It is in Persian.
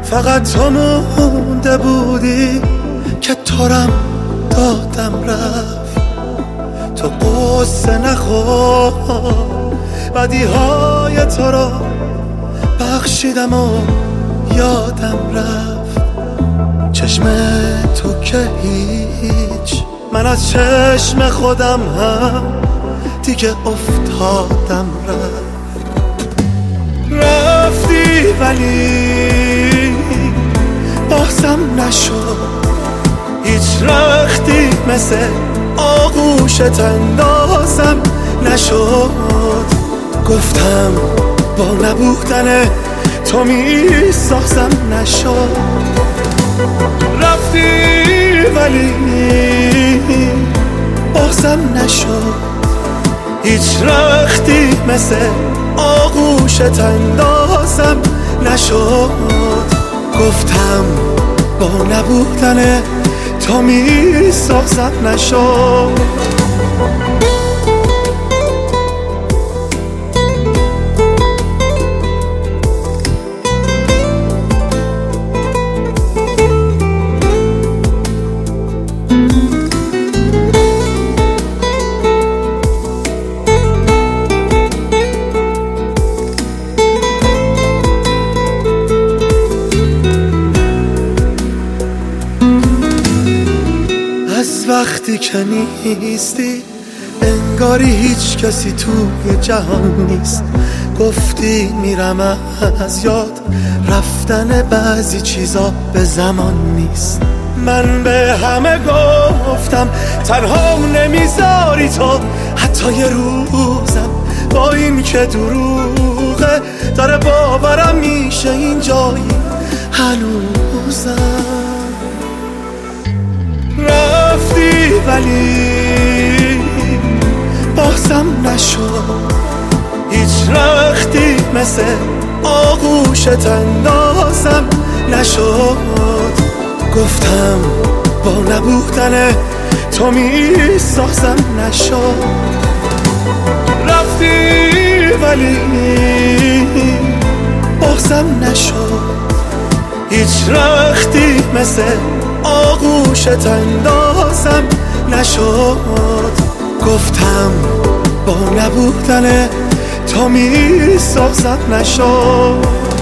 فقط تو مونده بودی که ترم دادم رفت. تو قصه نخور، بدیهای تو را بخشیدم و یادم رفت. چشم تو که هیچ، من از چشم خودم هم دیگه افتادم رفتی ولی بازم نشد، هیچ رختی مثل آغوشت اندازم نشد. گفتم با نبودن تو میسازم نشد. رفتی ولی بازم نشد، هیچ رختی مثل آغوشت اندازم نشد. گفتم با نبودن تو میسازم نشد. از وقتی که نیستی انگاری هیچ کسی توی جهان نیست. گفتی میرم از یاد، رفتن بعضی چیزا به زمان نیست. من به همه گفتم تنها نمیذاری تو، حتی یه روزم با این که دروغه داره باورم میشه این جایی هنوزم. رفتی ولی بازم نشد، هیچ رختی مثل آغوشت اندازم نشد. گفتم با نبودن تو میسازم نشد. رفتی ولی بازم نشد، هیچ رختی مثل آغوشت اندازم نشد. گفتم با نبودن تو میسازم نشد.